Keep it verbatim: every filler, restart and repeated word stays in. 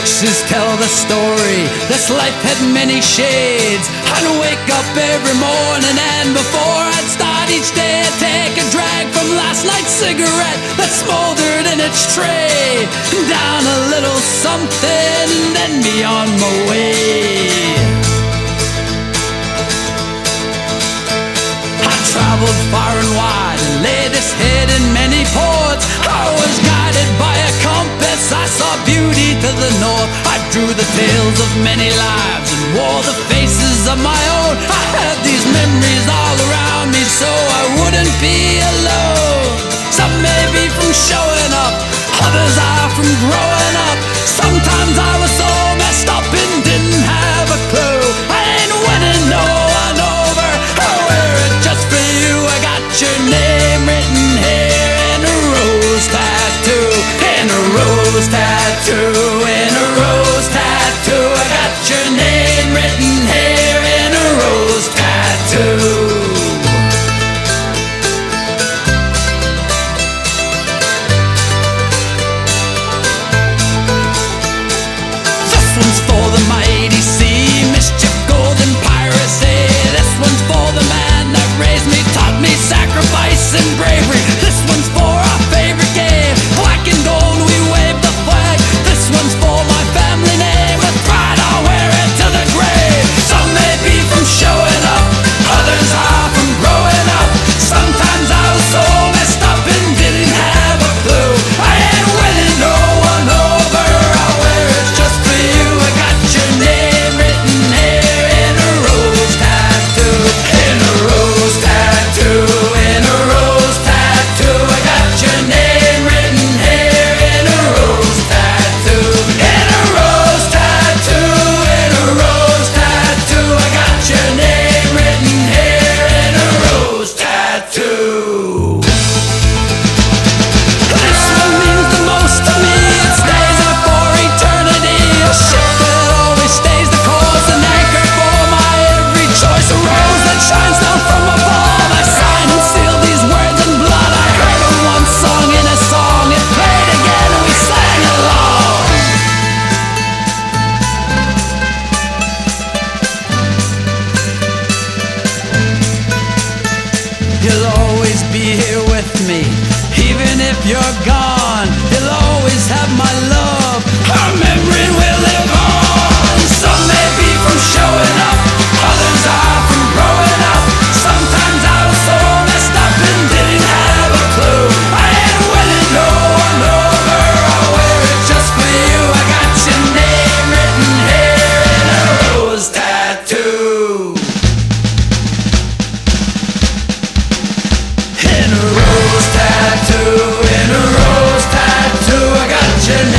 Pictures tell the story, this life had many shades. I'd wake up every morning and before I'd start each day I'd take a drag from last night's cigarette that smoldered in its tray. Down a little something, then be on my way. I traveled far and wide and laid this head in many ports. I was guided by a compass, I saw beauty to the north. I drew the tales of many lives and wore the faces of my own. I had these memories all around me so I wouldn't be alone. Some may be from showing up, others are from growing up. Sometimes I was so messed up and didn't have a clue. I ain't winning no one over, I wear it just for you. I got your name written here in a rose tattoo, in a rose tattoo, in a rose tattoo. I got your name written here in a rose tattoo. This one's for the mighty sea, mischief, golden piracy. This one's for the man that raised me, taught me sacrifice and bravery. This one's for our favorite game, black and gold we wave the flag. This one's for my family name, with pride I'll wear it to the grave. Some may be from showing up, others are from growing up. Sometimes I was so messed up and didn't have a clue. I ain't winning no one over, I'll wear it just for you. I got your name written here in a rose tattoo, in a rose tattoo, in a rose tattoo. I got your name written here in a rose tattoo, in a rose tattoo, in a rose tattoo. I got your name written here in a rose tattoo. This one means the most to me, it stays there for eternity. A ship that always stays the course, an anchor for my every choice. A rose that shines down from above, I sign and seal these words in blood. I heard it once sung in a song, it played again and we sang along. You'll always be here with me, even if you're gone. You'll always have my love, our memory will live on. Some may be from showing up, others are from growing up. Sometimes I was so messed up and didn't have a clue. I ain't winning no one over, I'll wear it just for you. I got your name written here in a rose tattoo, in a rose tattoo, in a rose tattoo. I got your name